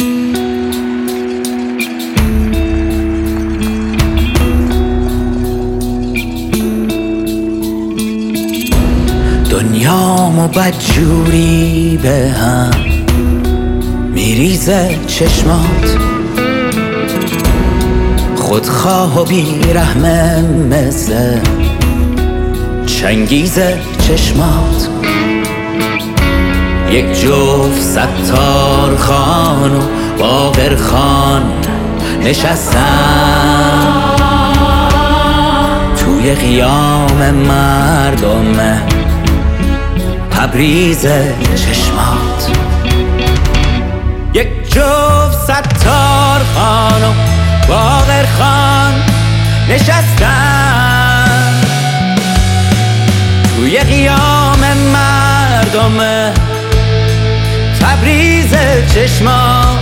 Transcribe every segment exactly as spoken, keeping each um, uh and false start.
دنیامو بدجوری به هم میریزه چشمات، خودخواه و بیرحمه مثل چنگیزه چشمات. یک جفت ستار خان و باقر خان نشستن توی قیام مردم تبریز چشمات. یک جفت ستار خان و باقر خان نشستن توی قیام مردم تبریز چشمات.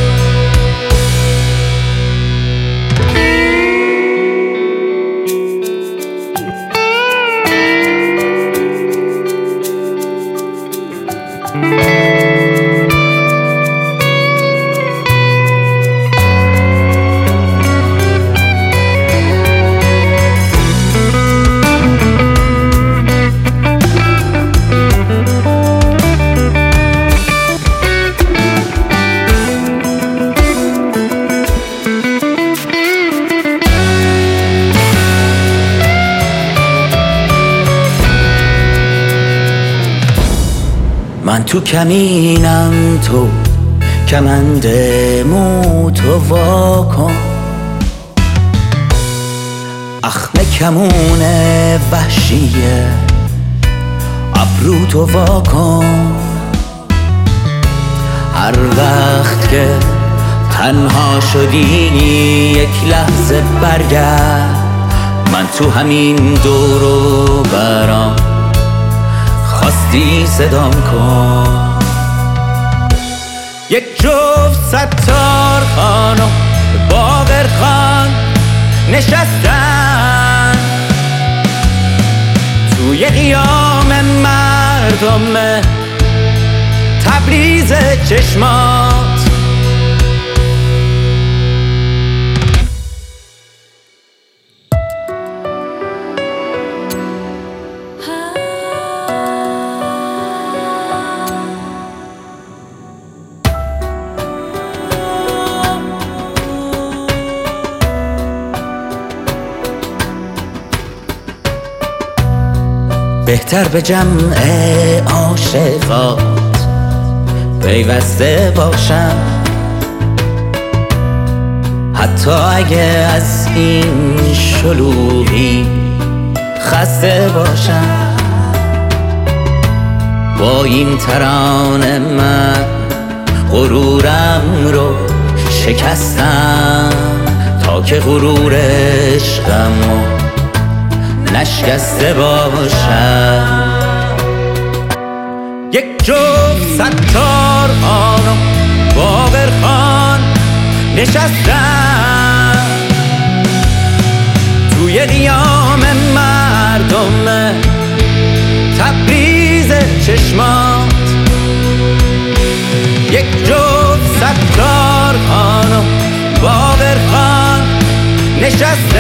من تو کمینم، تو کمند موتو واکن، اخم کمون وحشیه ابرو تو واکن. هر وقت که تنها شدی یک لحظه برگرد، من تو همین دور و برام خواستی صدام کن. یک جفت ستار خان و باقر خان نشستن توی قیام مردم تبریز چشمات. بهتر به جمع عاشقات پیوسته باشم، حتی اگه از این شلوغی خسته باشم. با این ترانه من غرورم رو شکستم تا که غرور عشقم نشکسته باشم. یک جفت ستار خان و باقر خان نشستن توی قیام مردم تبریز چشمات. یک جفت ستار خان و باقر خان نشستن